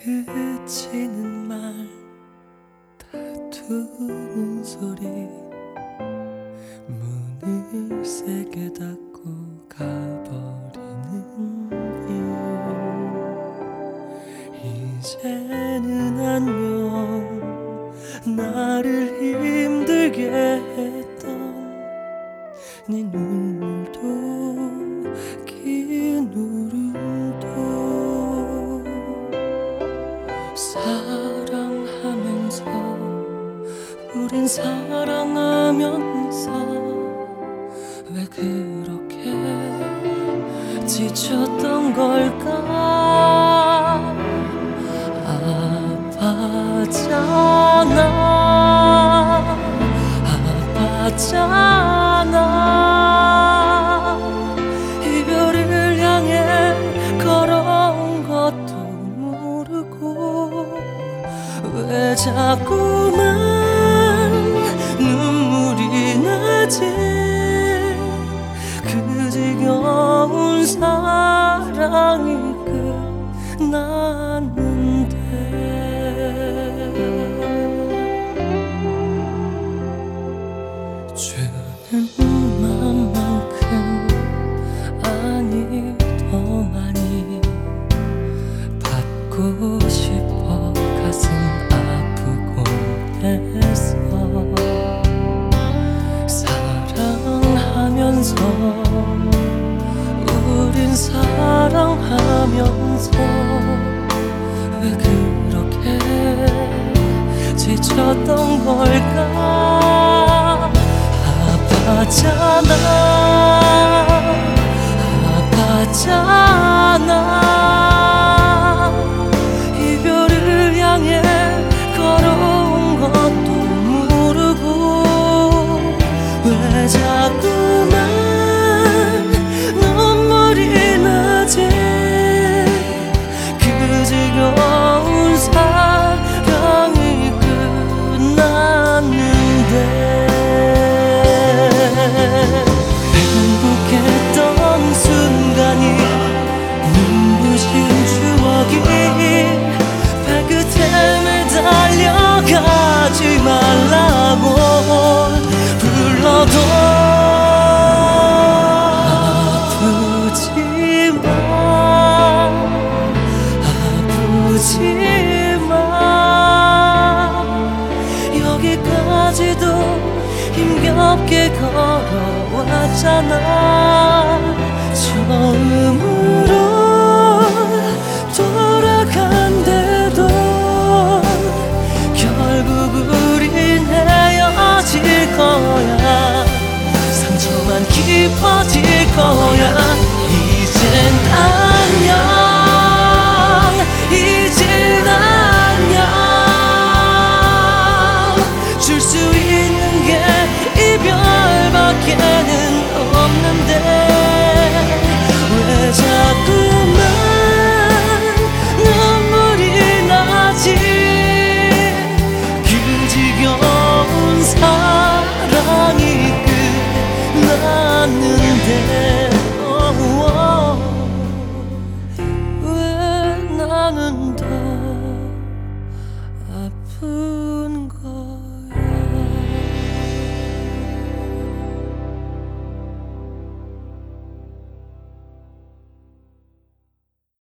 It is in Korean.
그치는 말 다투는 소리 문을 세게 닫고 가버리는 일 이제는 안녕 나를 힘들게 했던 네 눈물도 긴 울음도 사랑하면서 우린 사랑하면서 왜 그렇게 지쳤던 걸까 아팠잖아 이별을 향해 걸어온 것도 모르고 왜 자꾸만 눈물이 나지 그 지겨운 사랑이 끝났는데 주는 맘만큼 아니 더 많이 받고 싶어 가슴 아프곤 했어 사랑하면서 우린 사랑하면서 왜 그렇게 지쳤던 걸까 아팠잖아 이별을 향해 걸어온 것도 모르고 왜 자꾸만 눈물이 나지 그 지겨운 사랑이 끝났는데 행복했던 순간이 눈부신 추억이 발끝에 매달려가지 말라고 불러도 아프지만 여기까지도 힘겹게 걸어왔잖아 처음으로 돌아간대도 결국 우린 헤어질 거야 상처만 깊어질 거야 이젠 안녕 이젠 안녕 줄 수 있는 게 이별밖에는 없는데 왜 자꾸만 눈물이 나지 그 지겨운 사랑이 끝났는데 왜 나는 더 아프